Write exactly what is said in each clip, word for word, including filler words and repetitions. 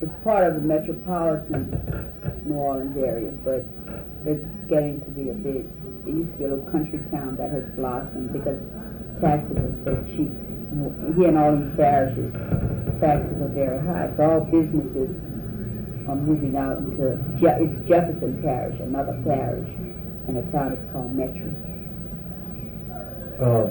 it's part of the metropolitan New Orleans area, but it's getting to be a big, it used to be a little country town that has blossomed because taxes are so cheap. Here in all these parishes, taxes are very high, so all businesses are moving out into, Je- it's Jefferson Parish, another parish, and the town is called Metro. Uh,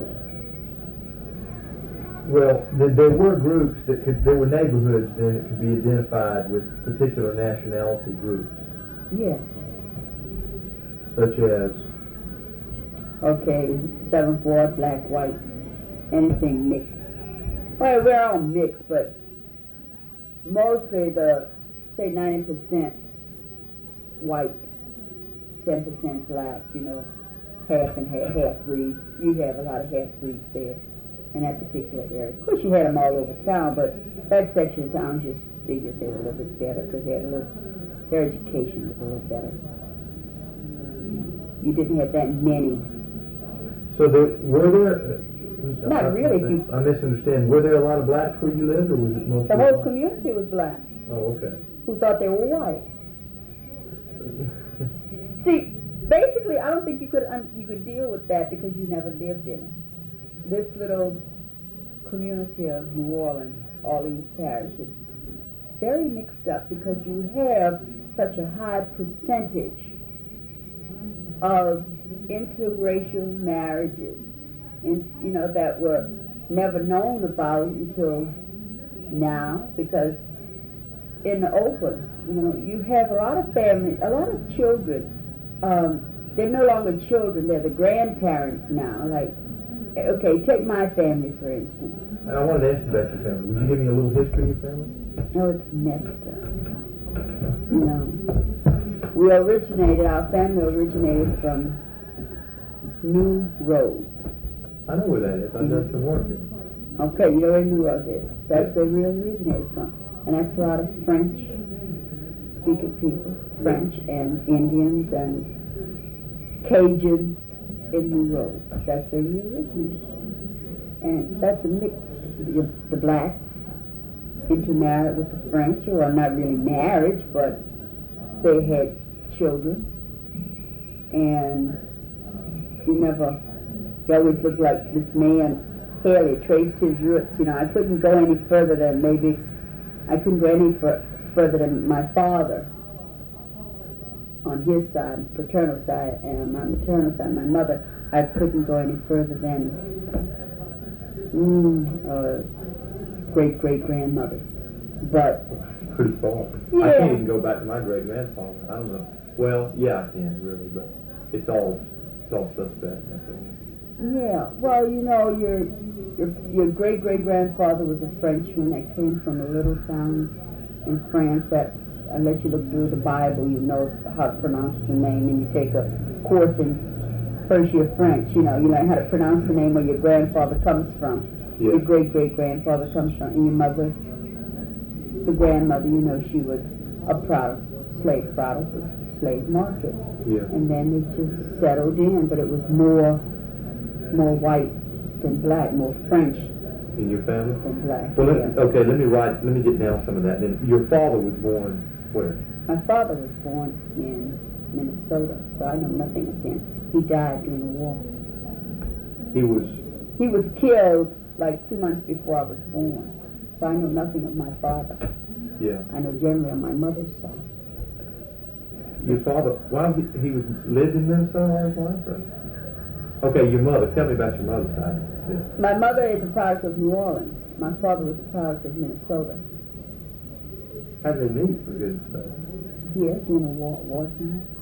well, th- there were groups that could, there were neighborhoods then that could be identified with particular nationality groups, Yes. such as, Okay, seventh Ward, black, white, anything mixed. Well, we're all mixed, but mostly the, say ninety percent white, ten percent black, you know, half and half, half breeds. You have a lot of half breeds there in that particular area. Of course, you had them all over town, but that section of town just figured they were a little bit better because they had a little, their education was a little better. You didn't have that many. so there, were there, uh, Not I, really, if you- I, I misunderstand, were there a lot of blacks where you lived, or was it mostly? The whole community was black, Oh, okay. who thought they were white. See, basically, I don't think you could un- you could deal with that because you never lived in it. This little community of New Orleans, all these parishes, very mixed up because you have such a high percentage of interracial marriages, in, you know, that were never known about until now, because in the open, you know, you have a lot of families, a lot of children. Um, they're no longer children; they're the grandparents now. Like, okay, take my family for instance. And I wanted to ask you about your family. Would you give me a little history of your family? No, it's messed up. You know, we originated. Our family originated from New Road. I know where that is. I've done some work there. Okay, you know where New Road is. That's where we originated from, and that's a lot of French speaking people, French and Indians and Cajuns in New Road. That's where we originated, and that's a mix. The, the blacks intermarried with the French, or not really marriage, but they had children, and you never. He always looked like this man. Haley traced his roots. You know, I couldn't go any further than maybe I couldn't go any fur- further than my father on his side, paternal side, and my maternal side, my mother. I couldn't go any further than mm, uh, great great grandmother. But Pretty far. Yeah. I can't even go back to my great grandfather. I don't know. Well, yeah, I can really, but it's all it's all suspect. That's all. yeah, well, you know, your your your great great grandfather was a Frenchman that came from a little town in France that, unless you look through the Bible, you know how to pronounce the name, and you take a course in first year French. You know, you learn how to pronounce the name where your grandfather comes from, Yeah. your great great grandfather comes from, and your mother, the grandmother. You know, she was a product, slave product of the slave market, Yeah. and then it just settled in, but it was more more white than black, more French In your family? than black. Well, yeah. let, okay, let me write, let me get down some of that. Then your father was born where? My father was born in Minnesota, so I know nothing of him. He died during the war. He was, He was killed like two months before I was born, so I know nothing of my father. yeah. I know generally on my mother's side. Your father, well, he, he was lived in Minnesota all his life, or? Okay, your mother. Tell me about your mother's side. Yeah. My mother is a product of New Orleans. My father was a product of Minnesota. How did they meet, for goodness sake? Here, in a war, war time.